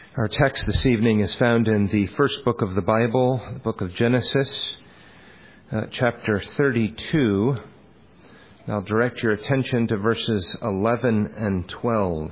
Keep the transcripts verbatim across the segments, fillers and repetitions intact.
Our text this evening is found in the first book of the Bible, the book of Genesis, uh, chapter thirty-two. I'll direct your attention to verses eleven and twelve.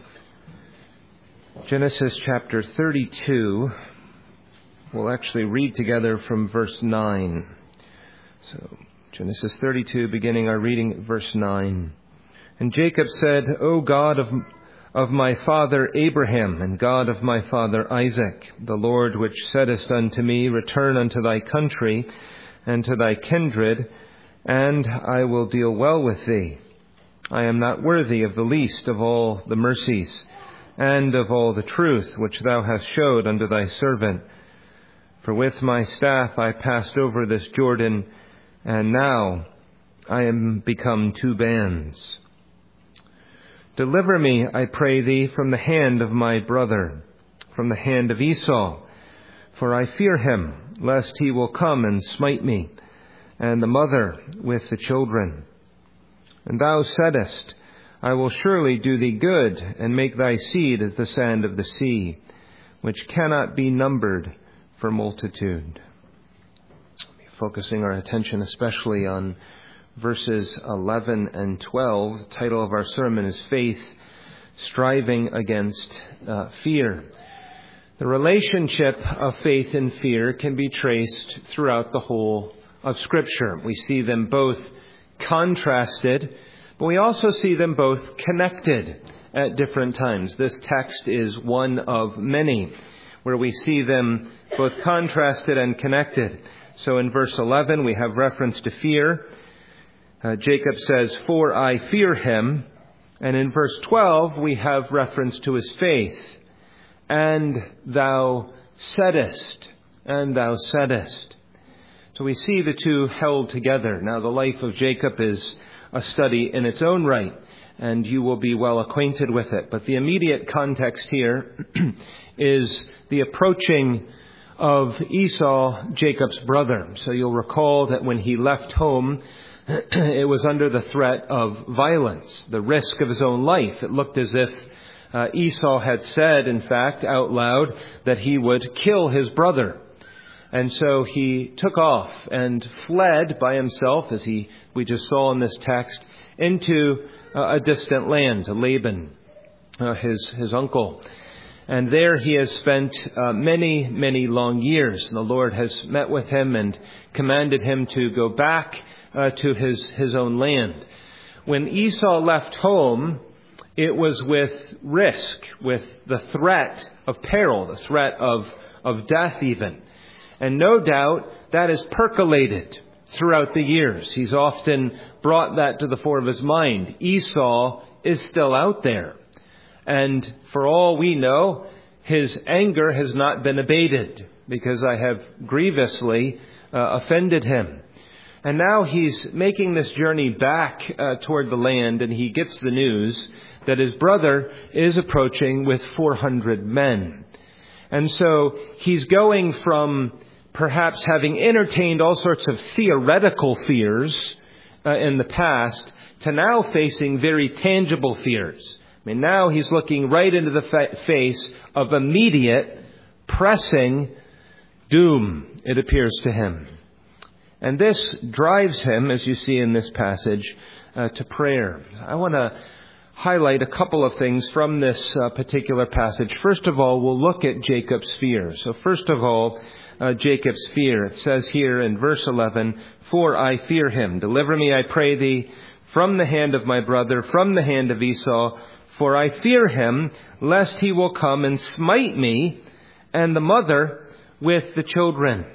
Genesis chapter thirty-two, we'll actually read together from verse nine. So, Genesis thirty-two, beginning our reading at verse nine. And Jacob said, O God of of my father Abraham, and God of my father Isaac, the Lord which saidest unto me, return unto thy country and to thy kindred, and I will deal well with thee. I am not worthy of the least of all the mercies, and of all the truth which thou hast showed unto thy servant. For with my staff I passed over this Jordan, and now I am become two bands. Deliver me, I pray thee, from the hand of my brother, from the hand of Esau, for I fear him, lest he will come and smite me, and the mother with the children. And thou saidest, I will surely do thee good, and make thy seed as the sand of the sea, which cannot be numbered for multitude. Focusing our attention especially on verses eleven and twelve. The title of our sermon is Faith Striving Against uh, Fear. The relationship of faith and fear can be traced throughout the whole of Scripture. We see them both contrasted, but we also see them both connected at different times. This text is one of many where we see them both contrasted and connected. So in verse eleven, we have reference to fear. Uh, Jacob says, for I fear him. And in verse twelve, we have reference to his faith. And thou saidest, and thou saidest. So we see the two held together. Now, the life of Jacob is a study in its own right, and you will be well acquainted with it. But the immediate context here is the approaching of Esau, Jacob's brother. So you'll recall that when he left home, it was under the threat of violence, the risk of his own life. It looked as if uh, Esau had said, in fact, out loud, that he would kill his brother. And so he took off and fled by himself, as he we just saw in this text, into uh, a distant land, to Laban, uh, his, his uncle. And there he has spent uh, many, many long years. And the Lord has met with him and commanded him to go back Uh, to his, his own land. When Esau left home, it was with risk, with the threat of peril, the threat of, of death even. And no doubt that has percolated throughout the years. He's often brought that to the fore of his mind. Esau is still out there. And for all we know, his anger has not been abated because I have grievously uh, offended him. And now he's making this journey back uh, toward the land, and he gets the news that his brother is approaching with four hundred men. And so he's going from perhaps having entertained all sorts of theoretical fears uh, in the past to now facing very tangible fears. I mean, now he's looking right into the fa- face of immediate, pressing doom, it appears to him. And this drives him, as you see in this passage, uh, to prayer. I want to highlight a couple of things from this uh, particular passage. First of all, we'll look at Jacob's fear. So first of all, uh, Jacob's fear. It says here in verse eleven, for I fear him. Deliver me, I pray thee, from the hand of my brother, from the hand of Esau. For I fear him, lest he will come and smite me, and the mother with the children.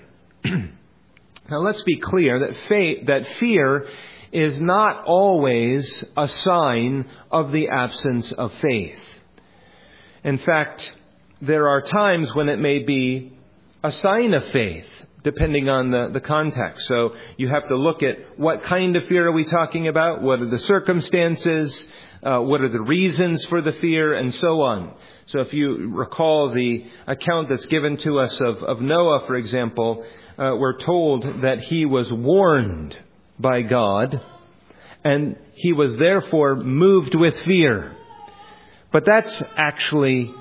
Now let's be clear that faith, that fear is not always a sign of the absence of faith. In fact, there are times when it may be a sign of faith, depending on the, the context. So you have to look at what kind of fear are we talking about? What are the circumstances? Uh, what are the reasons for the fear? And so on. So if you recall the account that's given to us of, of Noah, for example, Uh, we're told that he was warned by God and he was therefore moved with fear. But that's actually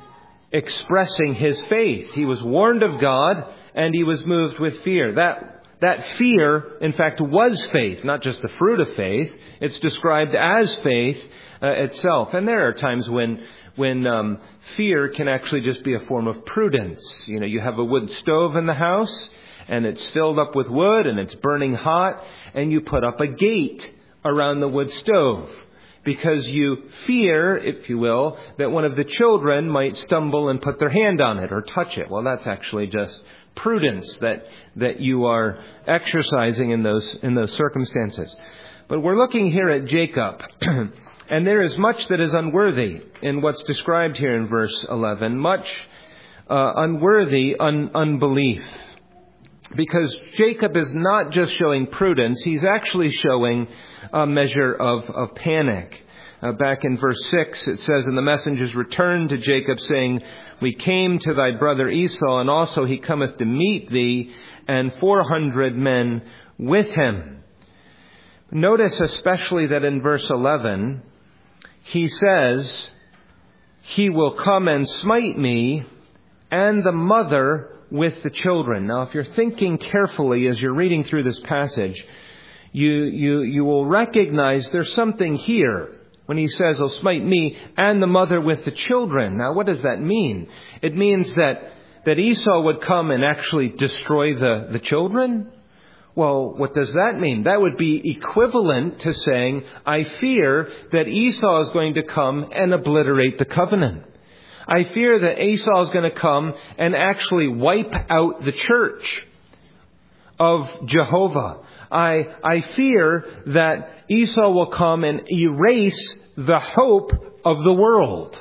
expressing his faith. He was warned of God and he was moved with fear. That, that fear, in fact, was faith, not just the fruit of faith. It's described as faith uh, itself. And there are times when when um, fear can actually just be a form of prudence. You know, you have a wood stove in the house and it's filled up with wood and it's burning hot, and you put up a gate around the wood stove because you fear, if you will, that one of the children might stumble and put their hand on it or touch it. Well, that's actually just prudence that that you are exercising in those in those circumstances. But we're looking here at Jacob, and there is much that is unworthy in what's described here in verse eleven. Much uh, unworthy un- unbelief. Because Jacob is not just showing prudence, he's actually showing a measure of, of panic. Uh, back in verse six, it says, "And the messengers returned to Jacob, saying, We came to thy brother Esau, and also he cometh to meet thee, and four hundred men with him." Notice especially that in verse eleven, he says, "He will come and smite me, and the mother with the children." Now, if you're thinking carefully as you're reading through this passage, you you you will recognize there's something here when he says, "He'll smite me and the mother with the children." Now, what does that mean? It means that that Esau would come and actually destroy the, the children? Well, what does that mean? That would be equivalent to saying, I fear that Esau is going to come and obliterate the covenant. I fear that Esau is going to come and actually wipe out the church of Jehovah. I, I fear that Esau will come and erase the hope of the world.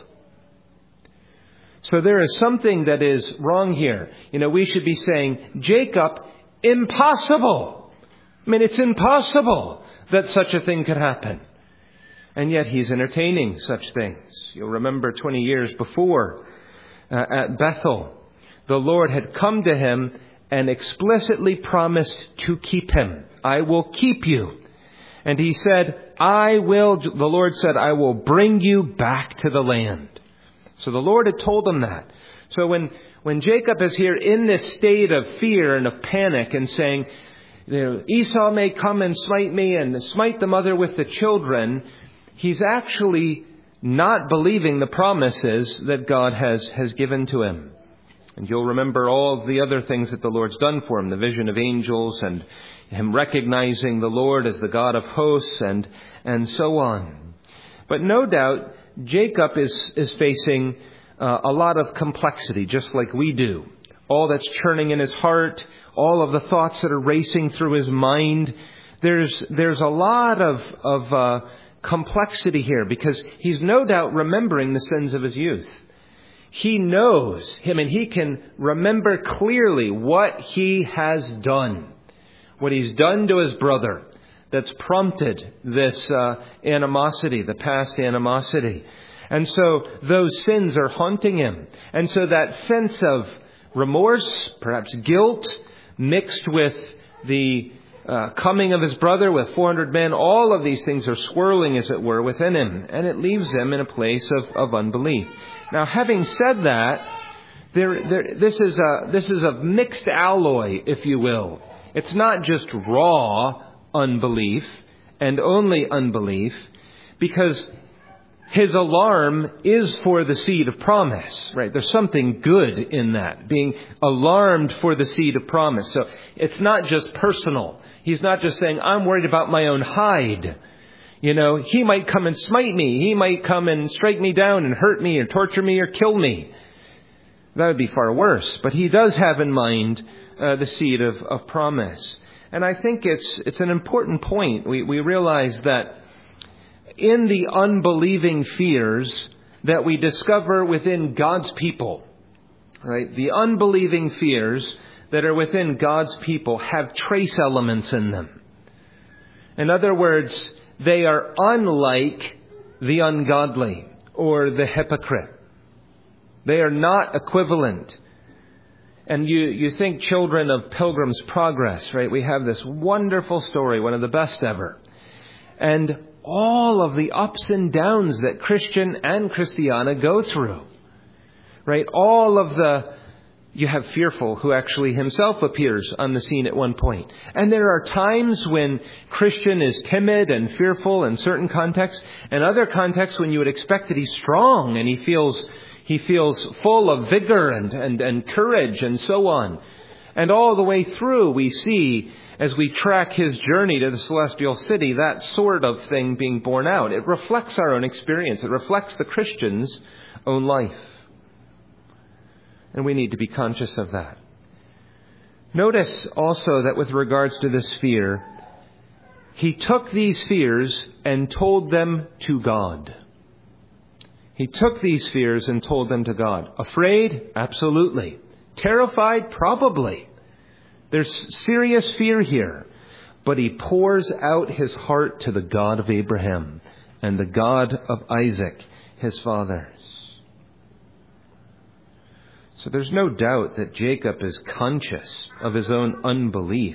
So there is something that is wrong here. You know, we should be saying, Jacob, impossible. I mean, it's impossible that such a thing could happen. And yet he's entertaining such things. You'll remember twenty years before uh, at Bethel, the Lord had come to him and explicitly promised to keep him. I will keep you. And he said, I will, the Lord said, I will bring you back to the land. So the Lord had told him that. So when, when Jacob is here in this state of fear and of panic and saying, you know, Esau may come and smite me and smite the mother with the children, he's actually not believing the promises that God has, has given to him. And you'll remember all of the other things that the Lord's done for him, the vision of angels and him recognizing the Lord as the God of hosts and, and so on. But no doubt, Jacob is, is facing uh, a lot of complexity, just like we do. All that's churning in his heart, all of the thoughts that are racing through his mind. There's, there's a lot of, of, uh, complexity here because he's no doubt remembering the sins of his youth. He knows him and he can remember clearly what he has done, what he's done to his brother that's prompted this uh, animosity, the past animosity. And so those sins are haunting him. And so that sense of remorse, perhaps guilt, mixed with the Uh, coming of his brother with four hundred men, all of these things are swirling, as it were, within him. And it leaves him in a place of, of unbelief. Now, having said that, there, there, this is a, this is a mixed alloy, if you will. It's not just raw unbelief and only unbelief, because his alarm is for the seed of promise, right? There's something good in that, being alarmed for the seed of promise. So it's not just personal. He's not just saying, I'm worried about my own hide. You know, he might come and smite me. He might come and strike me down and hurt me or torture me or kill me. That would be far worse. But he does have in mind uh, the seed of, of promise. And I think it's it's an important point. We, we realize that in the unbelieving fears that we discover within God's people, right? The unbelieving fears that are within God's people have trace elements in them. In other words, they are unlike the ungodly or the hypocrite. They are not equivalent. And you, you think children of Pilgrim's Progress, right? We have this wonderful story, one of the best ever. And all of the ups and downs that Christian and Christiana go through. right? All of the, you have Fearful, who actually himself appears on the scene at one point. And there are times when Christian is timid and fearful in certain contexts, and other contexts when you would expect that he's strong and he feels he feels full of vigor and, and, and courage and so on. And all the way through we see, as we track his journey to the celestial city, that sort of thing being borne out. It reflects our own experience. It reflects the Christian's own life. And we need to be conscious of that. Notice also that with regards to this fear, he took these fears and told them to God. He took these fears and told them to God. Afraid? Absolutely. Terrified? Probably. There's serious fear here. But he pours out his heart to the God of Abraham and the God of Isaac, his fathers. So there's no doubt that Jacob is conscious of his own unbelief.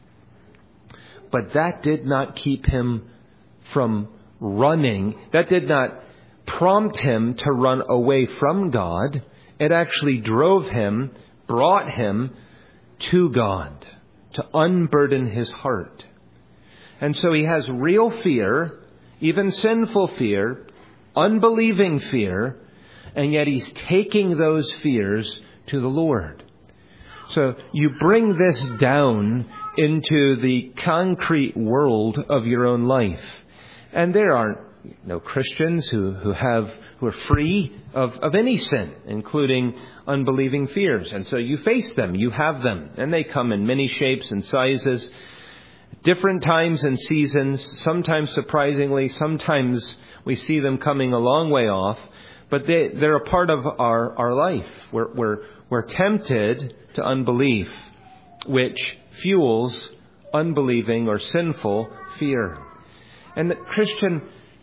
But that did not keep him from running. That did not prompt him to run away from God. It actually drove him, brought him to God, to unburden his heart. And so he has real fear, even sinful fear, unbelieving fear, and yet he's taking those fears to the Lord. So you bring this down into the concrete world of your own life. And there are no Christians who, who have who are free of, of any sin, including unbelieving fears. And so you face them, you have them, and they come in many shapes and sizes, different times and seasons, sometimes surprisingly, sometimes we see them coming a long way off. But they, they're a part of our, our life. We're, we're, we're tempted to unbelief, which fuels unbelieving or sinful fear. And the Christian,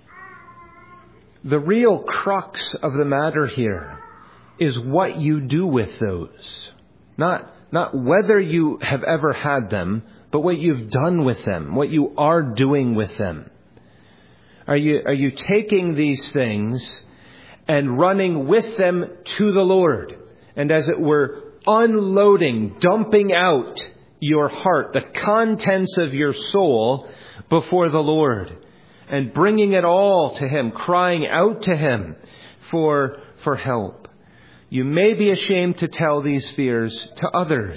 the real crux of the matter here is what you do with those. Not, not whether you have ever had them, but what you've done with them, what you are doing with them. Are you, are you taking these things and running with them to the Lord, and as it were, unloading, dumping out your heart, the contents of your soul before the Lord, and bringing it all to Him, crying out to Him for, for help? You may be ashamed to tell these fears to others,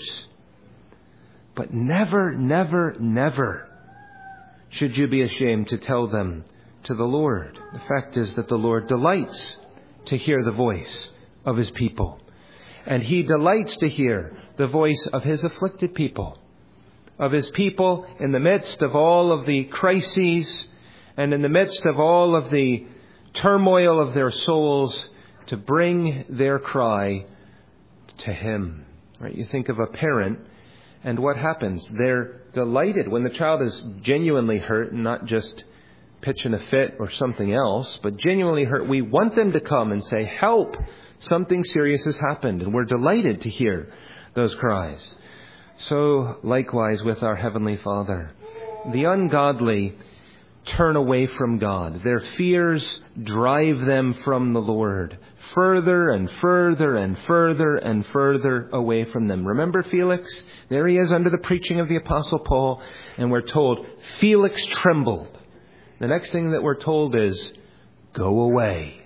but never, never, never should you be ashamed to tell them to the Lord. The fact is that the Lord delights to hear the voice of His people. And He delights to hear the voice of His afflicted people. Of His people in the midst of all of the crises and in the midst of all of the turmoil of their souls, to bring their cry to Him. Right? You think of a parent and what happens. They're delighted when the child is genuinely hurt and not just pitching a fit or something else, but genuinely hurt. We want them to come and say, help, something serious has happened. And we're delighted to hear those cries. So likewise with our Heavenly Father. The ungodly turn away from God. Their fears drive them from the Lord, further and further and further and further away from them. Remember Felix? There he is under the preaching of the Apostle Paul, and we're told, Felix trembled. The next thing that we're told is, go away.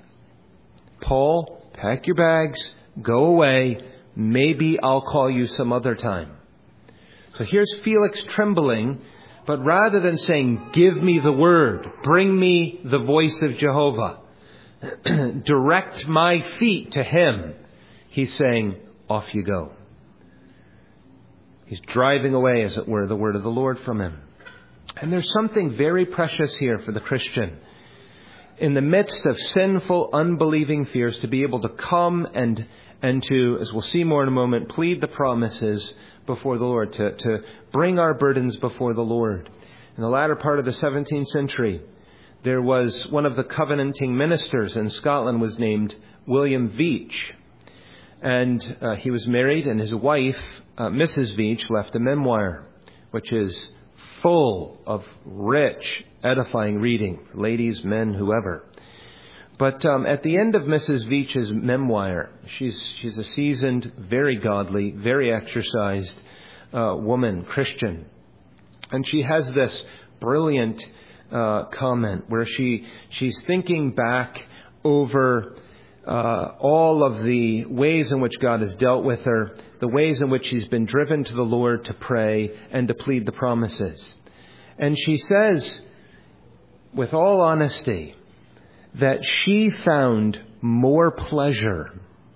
Paul, pack your bags, go away. Maybe I'll call you some other time. So here's Felix trembling, but rather than saying, give me the word, bring me the voice of Jehovah, direct my feet to Him, he's saying, off you go. He's driving away, as it were, the word of the Lord from him. And there's something very precious here for the Christian. In the midst of sinful, unbelieving fears, to be able to come and and to, as we'll see more in a moment, plead the promises before the Lord, to, to bring our burdens before the Lord. In the latter part of the seventeenth century, there was one of the covenanting ministers in Scotland was named William Veitch. And uh, he was married, and his wife, uh, Missus Veitch, left a memoir, which is full of rich, edifying reading, ladies, men, whoever. But um, at the end of Missus Veitch's memoir, she's she's a seasoned, very godly, very exercised uh, woman, Christian. And she has this brilliant uh, comment where she she's thinking back over uh, all of the ways in which God has dealt with her, the ways in which she's been driven to the Lord to pray and to plead the promises. And she says, with all honesty, that she found more pleasure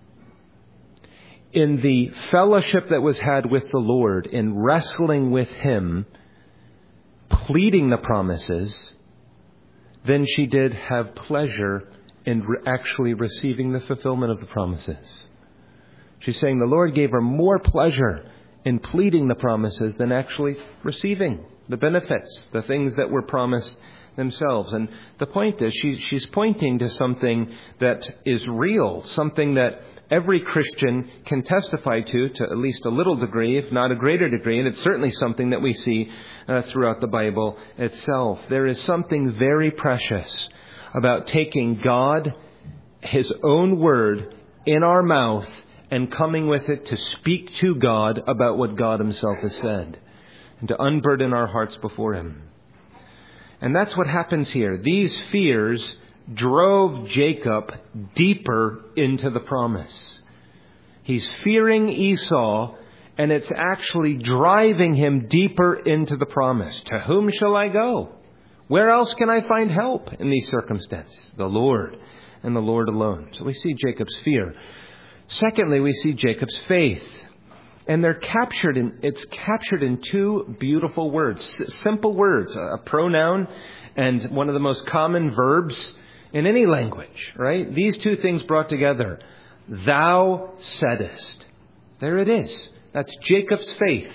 in the fellowship that was had with the Lord, in wrestling with Him, pleading the promises, than she did have pleasure in re- actually receiving the fulfillment of the promises. She's saying the Lord gave her more pleasure in pleading the promises than actually receiving the benefits, the things that were promised themselves. And the point is, she, she's pointing to something that is real, something that every Christian can testify to, to at least a little degree, if not a greater degree. And it's certainly something that we see uh, throughout the Bible itself. There is something very precious about taking God, His own word, in our mouth and coming with it to speak to God about what God Himself has said, and to unburden our hearts before Him. And that's what happens here. These fears drove Jacob deeper into the promise. He's fearing Esau, and it's actually driving him deeper into the promise. To whom shall I go? Where else can I find help in these circumstances? The Lord, and the Lord alone. So we see Jacob's fear. Secondly, we see Jacob's faith. And they're captured in, it's captured in two beautiful words, simple words, a pronoun and one of the most common verbs in any language, right? These two things brought together. Thou saidest. There it is. That's Jacob's faith,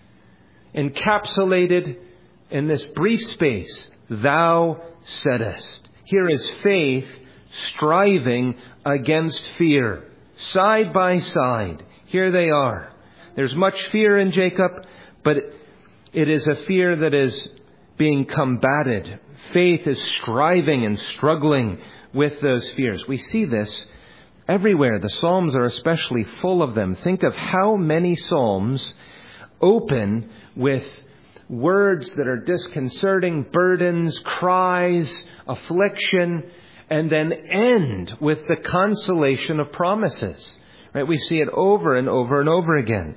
encapsulated in this brief space. Thou saidest. Here is faith striving against fear. Side by side. Here they are. There's much fear in Jacob, but it is a fear that is being combated. Faith is striving and struggling with those fears. We see this everywhere. The Psalms are especially full of them. Think of how many Psalms open with words that are disconcerting, burdens, cries, affliction, and then end with the consolation of promises. Right? We see it over and over and over again.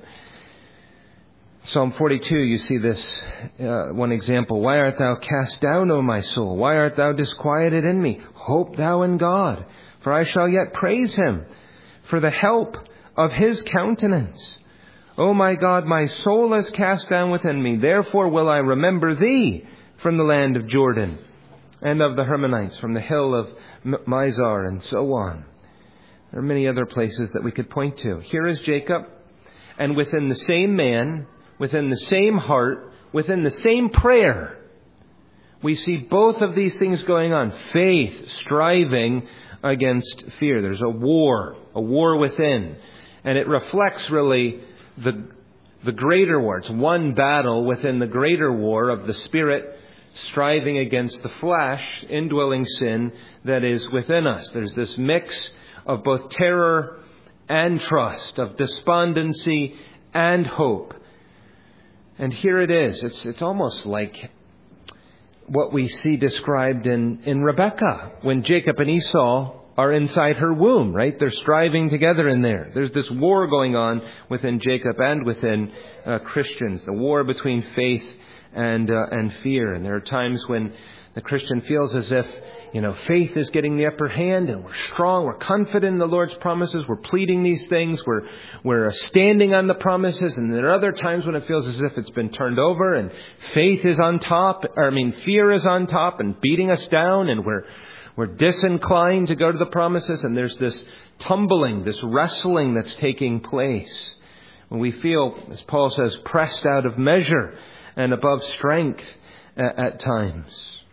Psalm forty-two, you see this uh, one example. Why art thou cast down, O my soul? Why art thou disquieted in me? Hope thou in God, for I shall yet praise Him for the help of His countenance. O my God, my soul is cast down within me. Therefore will I remember Thee from the land of Jordan and of the Hermonites, from the hill of Mizar, and so on. There are many other places that we could point to. Here is Jacob, and within the same man, within the same heart, within the same prayer, we see both of these things going on. Faith striving against fear. There's a war, a war within. And it reflects really the, the greater war. It's one battle within the greater war of the Spirit striving against the flesh, indwelling sin that is within us. There's this mix of both terror and trust, of despondency and hope. And here it is. It's it's almost like what we see described in, in Rebekah, when Jacob and Esau are inside her womb, right? They're striving together in there. There's this war going on within Jacob and within uh, Christians, the war between faith and uh, and fear. And there are times when the Christian feels as if, you know, faith is getting the upper hand, and we're strong, we're confident in the Lord's promises, we're pleading these things, we're we're standing on the promises. And there are other times when it feels as if it's been turned over and faith is on top, or I mean fear is on top and beating us down, and we're we're disinclined to go to the promises, and there's this tumbling, this wrestling that's taking place. When we feel, as Paul says, pressed out of measure and above strength at, at times.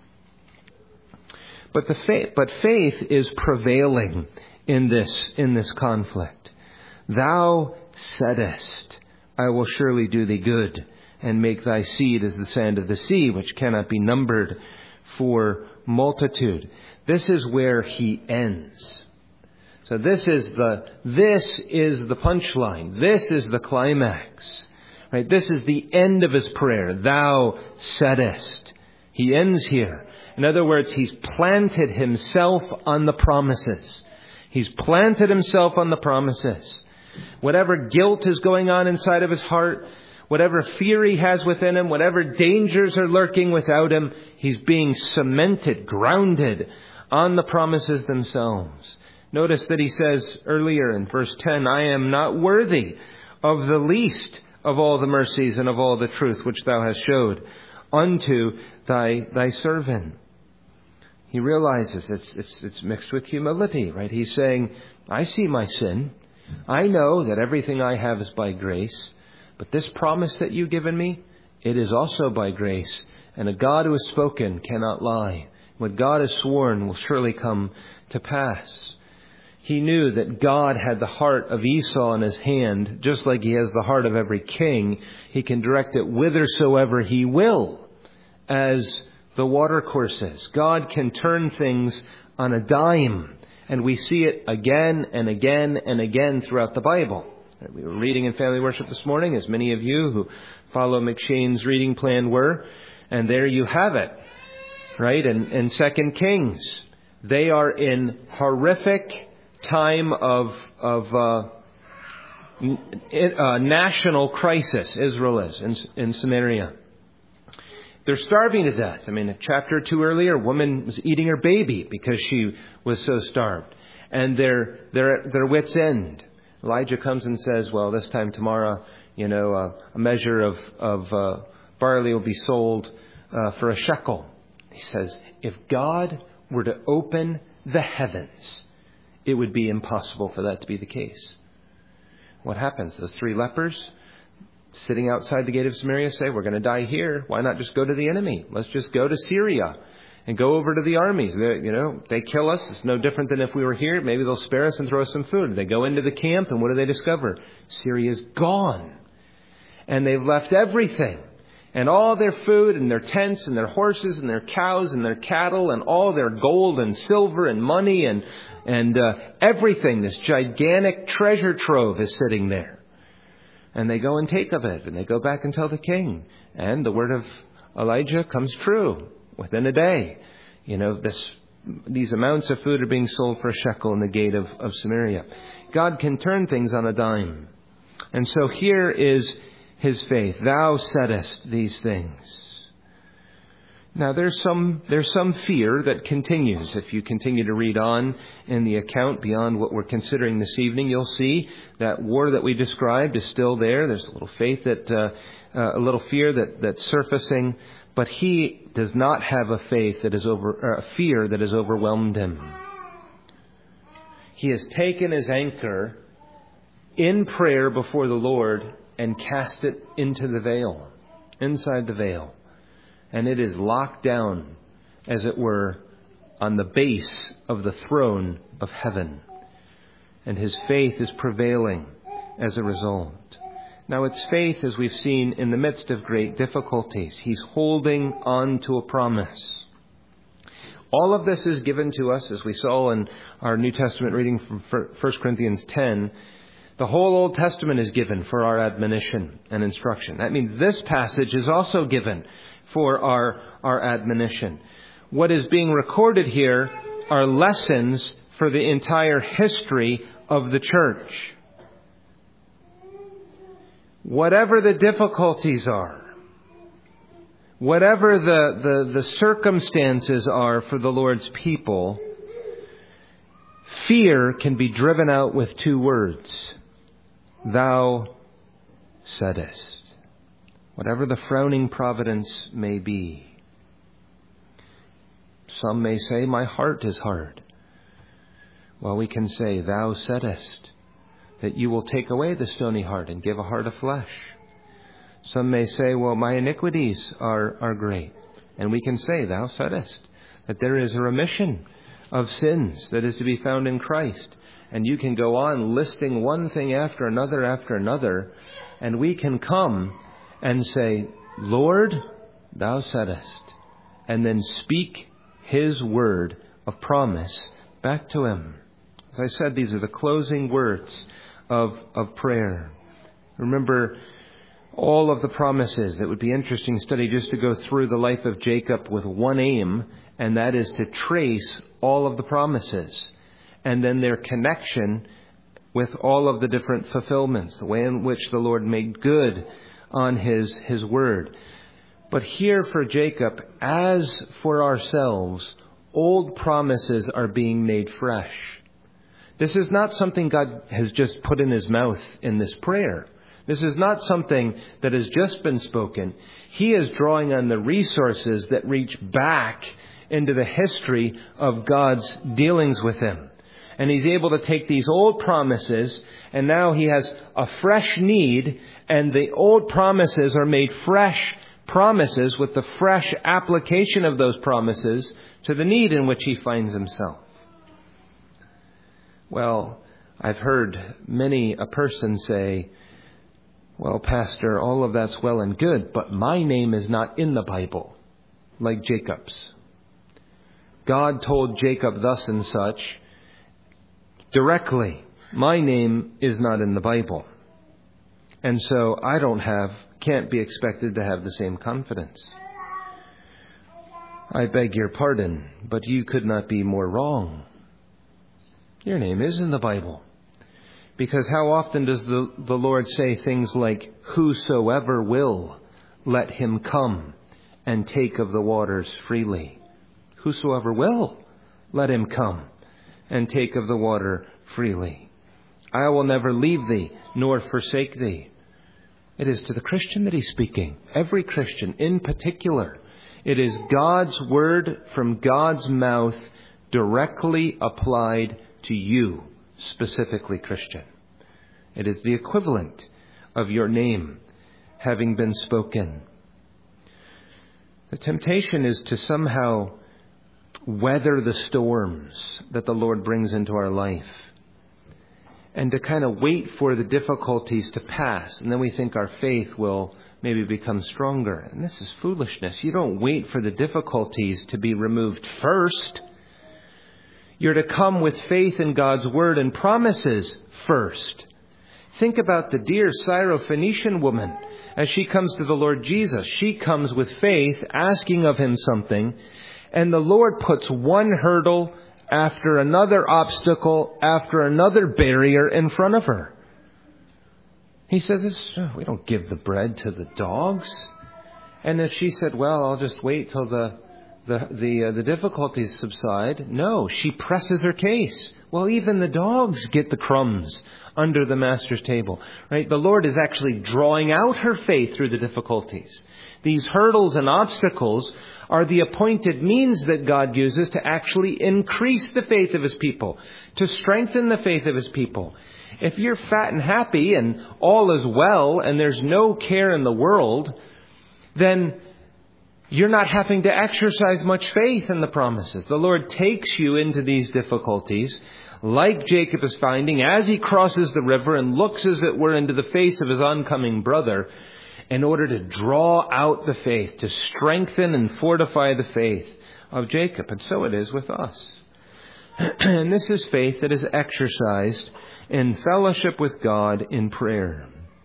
But the faith, but faith is prevailing in this in this conflict. Thou saidest, I will surely do thee good, and make thy seed as the sand of the sea, which cannot be numbered for multitude. This is where he ends. So this is the, this is the punchline. This is the climax. Right? This is the end of his prayer. Thou saidest. He ends here. In other words, he's planted himself on the promises. He's planted himself on the promises. Whatever guilt is going on inside of his heart, whatever fear he has within him, whatever dangers are lurking without him, he's being cemented, grounded on the promises themselves. Notice that he says earlier in verse ten, I am not worthy of the least of all the mercies and of all the truth which thou hast showed unto thy thy servant. He realizes it's it's it's mixed with humility, right? He's saying, I see my sin. I know that everything I have is by grace. But this promise that you've given me, it is also by grace. And a God who has spoken cannot lie. What God has sworn will surely come to pass. He knew that God had the heart of Esau in his hand, just like he has the heart of every king. He can direct it whithersoever he will, as the watercourses. God can turn things on a dime, and we see it again and again and again throughout the Bible. We were reading in family worship this morning, as many of you who follow McShane's reading plan were, and there you have it, right? And in Second Kings, they are in horrific time of of uh, uh, national crisis. Israel is in, in Samaria. They're starving to death. I mean, a chapter or two earlier, a woman was eating her baby because she was so starved, and they're they're at their wits' end. Elijah comes and says, "Well, this time tomorrow, you know, uh, a measure of of uh, barley will be sold uh, for a shekel." He says, "If God were to open the heavens, it would be impossible for that to be the case." What happens? Those three lepers sitting outside the gate of Samaria say, we're going to die here. Why not just go to the enemy? Let's just go to Syria and go over to the armies. They, you know, they kill us. It's no different than if we were here. Maybe they'll spare us and throw us some food. They go into the camp, and what do they discover? Syria's gone. And they've left everything. And all their food and their tents and their horses and their cows and their cattle and all their gold and silver and money and and uh, everything, this gigantic treasure trove is sitting there. And they go and take of it, and they go back and tell the king. And the word of Elijah comes true within a day. You know, this these amounts of food are being sold for a shekel in the gate of, of Samaria. God can turn things on a dime. And so here is his faith. Thou saidest these things. Now there's some there's some fear that continues. If you continue to read on in the account beyond what we're considering this evening, you'll see that war that we described is still there. There's a little faith that uh, uh, a little fear that that's surfacing, but he does not have a faith that is over or a fear that has overwhelmed him. He has taken his anchor in prayer before the Lord and cast it into the veil, inside the veil. And it is locked down, as it were, on the base of the throne of heaven. And his faith is prevailing as a result. Now it's faith, as we've seen, in the midst of great difficulties. He's holding on to a promise. All of this is given to us, as we saw in our New Testament reading from First Corinthians ten. The whole Old Testament is given for our admonition and instruction. That means this passage is also given for our, our admonition. What is being recorded here are lessons for the entire history of the church. Whatever the difficulties are, whatever the, the, the circumstances are for the Lord's people, fear can be driven out with two words. Thou saidest. Whatever the frowning providence may be. Some may say, my heart is hard. Well, we can say, thou saidest that you will take away the stony heart and give a heart of flesh. Some may say, well, my iniquities are, are great. And we can say, thou saidest that there is a remission of sins that is to be found in Christ. And you can go on listing one thing after another after another. And we can come and say, Lord, thou saidest, and then speak His word of promise back to him. As I said, these are the closing words of, of prayer. Remember all of the promises. It would be interesting study just to go through the life of Jacob with one aim, and that is to trace all of the promises and then their connection with all of the different fulfillments, the way in which the Lord made good on his, his word. But here for Jacob, as for ourselves, old promises are being made fresh. This is not something God has just put in his mouth in this prayer. This is not something that has just been spoken. He is drawing on the resources that reach back into the history of God's dealings with him. And he's able to take these old promises, and now he has a fresh need, and the old promises are made fresh promises with the fresh application of those promises to the need in which he finds himself. Well, I've heard many a person say, well, Pastor, all of that's well and good, but my name is not in the Bible, like Jacob's. God told Jacob thus and such directly. My name is not in the Bible. And so I don't have, can't be expected to have the same confidence. I beg your pardon, but you could not be more wrong. Your name is in the Bible. Because how often does the, the Lord say things like, whosoever will, let him come and take of the waters freely. Whosoever will, let him come and take of the water freely. I will never leave thee, nor forsake thee. It is to the Christian that he's speaking. Every Christian in particular. It is God's word from God's mouth directly applied to you, specifically Christian. It is the equivalent of your name having been spoken. The temptation is to somehow weather the storms that the Lord brings into our life and to kind of wait for the difficulties to pass, and then we think our faith will maybe become stronger. And this is foolishness. You don't wait for the difficulties to be removed first. You're to come with faith in God's word and promises first. Think about the dear Syrophoenician woman. As she comes to the Lord Jesus, she comes with faith, asking of him something, and the Lord puts one hurdle after another obstacle, after another barrier in front of her. He says, we don't give the bread to the dogs. And if she said, well, I'll just wait till the the the, uh, the difficulties subside. No, she presses her case. Well, even the dogs get the crumbs under the master's table, right? The Lord is actually drawing out her faith through the difficulties. These hurdles and obstacles are the appointed means that God uses to actually increase the faith of his people, to strengthen the faith of his people. If you're fat and happy and all is well and there's no care in the world, then you're not having to exercise much faith in the promises. The Lord takes you into these difficulties, like Jacob is finding as he crosses the river and looks as it were into the face of his oncoming brother, in order to draw out the faith, to strengthen and fortify the faith of Jacob. And so it is with us. And this is faith that is exercised in fellowship with God in prayer.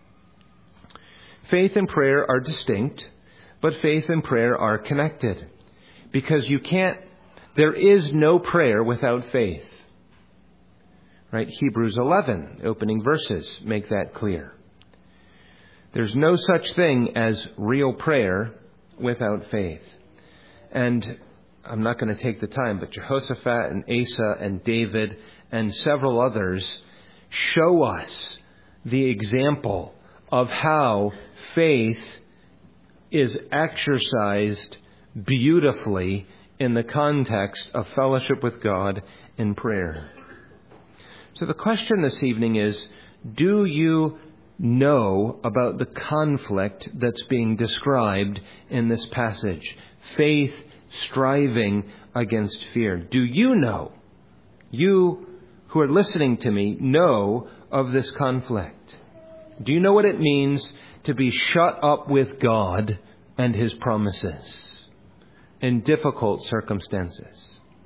Faith and prayer are distinct, but faith and prayer are connected. Because you can't, there is no prayer without faith. Right? Hebrews eleven, opening verses, make that clear. There's no such thing as real prayer without faith. And I'm not going to take the time, but Jehoshaphat and Asa and David and several others show us the example of how faith is exercised beautifully in the context of fellowship with God in prayer. So the question this evening is, do you know about the conflict that's being described in this passage? Faith striving against fear. Do you know, you who are listening to me, know of this conflict? Do you know what it means to be shut up with God and his promises? in difficult circumstances.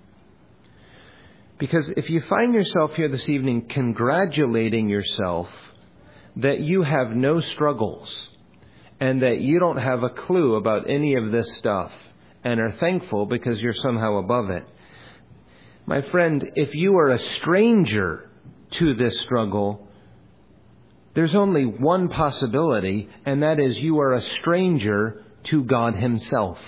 Because if you find yourself here this evening congratulating yourself that you have no struggles and that you don't have a clue about any of this stuff and are thankful because you're somehow above it, my friend, if you are a stranger to this struggle, there's only one possibility, and that is you are a stranger to God Himself.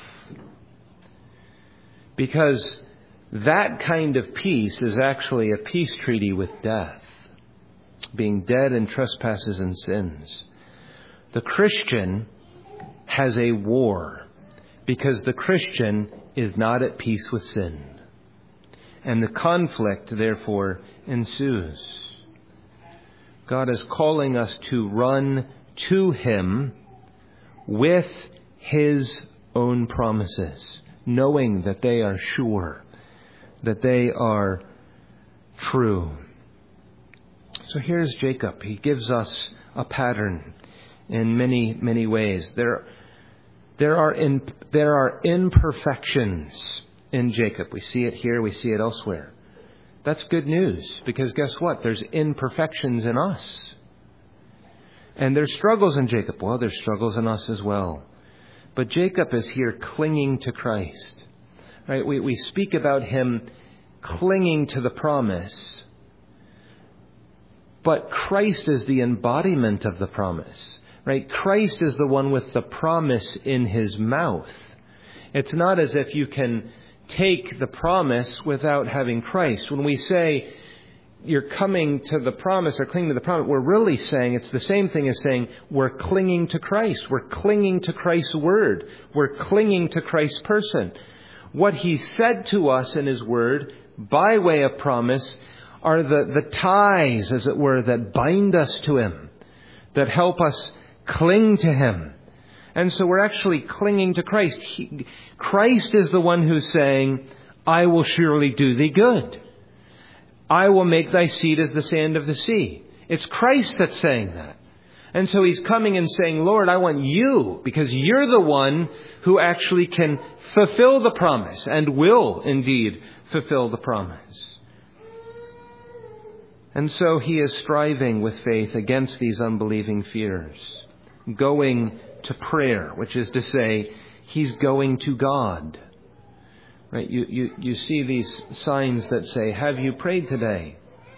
Because that kind of peace is actually a peace treaty with death, being dead in trespasses and sins. The Christian has a war because the Christian is not at peace with sin. And the conflict, therefore, ensues. God is calling us to run to Him with His own promises, knowing that they are sure, that they are true. So here's Jacob. He gives us a pattern in many, many ways. There, there are in, there are imperfections in Jacob. We see it here, we see it elsewhere. That's good news, because guess what? There's imperfections in us. And there's struggles in Jacob. Well, there's struggles in us as well. But Jacob is here clinging to Christ. Right? We, we speak about him clinging to the promise. But Christ is the embodiment of the promise. Right? Christ is the one with the promise in His mouth. It's not as if you can take the promise without having Christ. When we say you're coming to the promise or clinging to the promise, we're really saying it's the same thing as saying we're clinging to Christ. We're clinging to Christ's word. We're clinging to Christ's person. What He said to us in His word by way of promise are the, the ties, as it were, that bind us to Him, that help us cling to Him. And so we're actually clinging to Christ. He, Christ is the one who's saying, I will surely do thee good. I will make thy seed as the sand of the sea. It's Christ that's saying that. And so He's coming and saying, Lord, I want you, because you're the one who actually can fulfill the promise and will indeed fulfill the promise. And so He is striving with faith against these unbelieving fears, going to prayer, which is to say, he's going to God. Right? You, you, you see these signs that say, have you prayed today?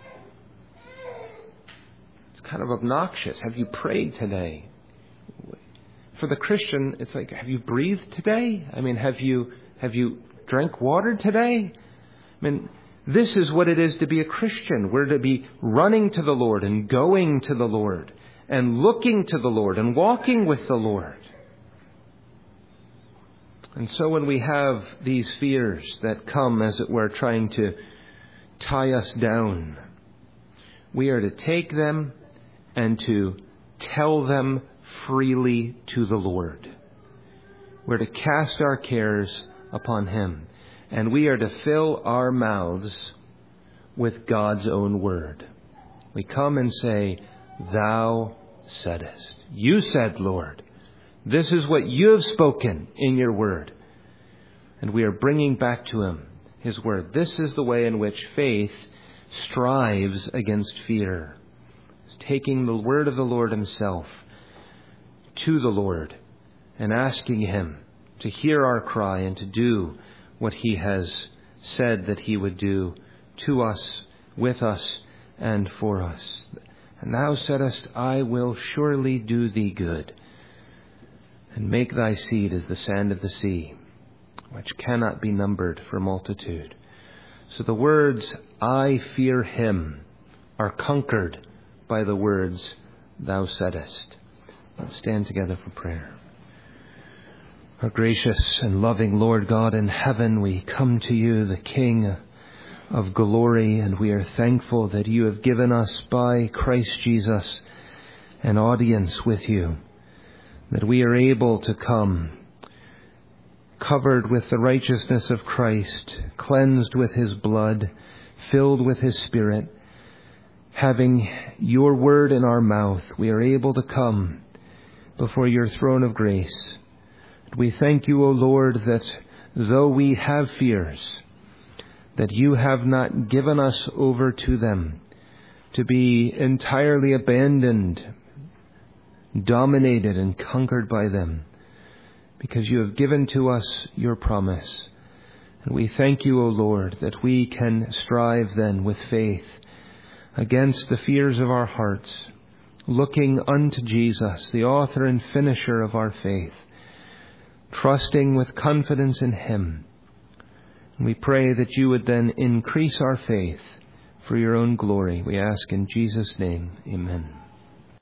It's kind of obnoxious. Have you prayed today? For the Christian, it's like, have you breathed today? I mean, have you, have you drank water today? I mean, this is what it is to be a Christian. We're to be running to the Lord and going to the Lord and looking to the Lord and walking with the Lord. And so when we have these fears that come, as it were, trying to tie us down, we are to take them and to tell them freely to the Lord. We're to cast our cares upon Him. And we are to fill our mouths with God's own word. We come and say, Thou saidest. You said, Lord. This is what you have spoken in your word. And we are bringing back to Him His word. This is the way in which faith strives against fear. It's taking the word of the Lord Himself to the Lord and asking Him to hear our cry and to do what He has said that He would do to us, with us, and for us. And Thou saidest, I will surely do thee good, and make thy seed as the sand of the sea, which cannot be numbered for multitude. So the words, I fear Him, are conquered by the words, Thou saidest. Let's stand together for prayer. Our gracious and loving Lord God in heaven, we come to You, the King of glory, and we are thankful that You have given us by Christ Jesus an audience with You, that we are able to come covered with the righteousness of Christ, cleansed with His blood, filled with His Spirit, having Your word in our mouth. We are able to come before Your throne of grace. We thank You, O Lord, that though we have fears, that you have not given us over to them to be entirely abandoned, dominated and conquered by them, because you have given to us your promise. And we thank you, O Lord, that we can strive then with faith against the fears of our hearts, looking unto Jesus, the author and finisher of our faith, trusting with confidence in him. And we pray that you would then increase our faith for your own glory. We ask in Jesus' name, amen.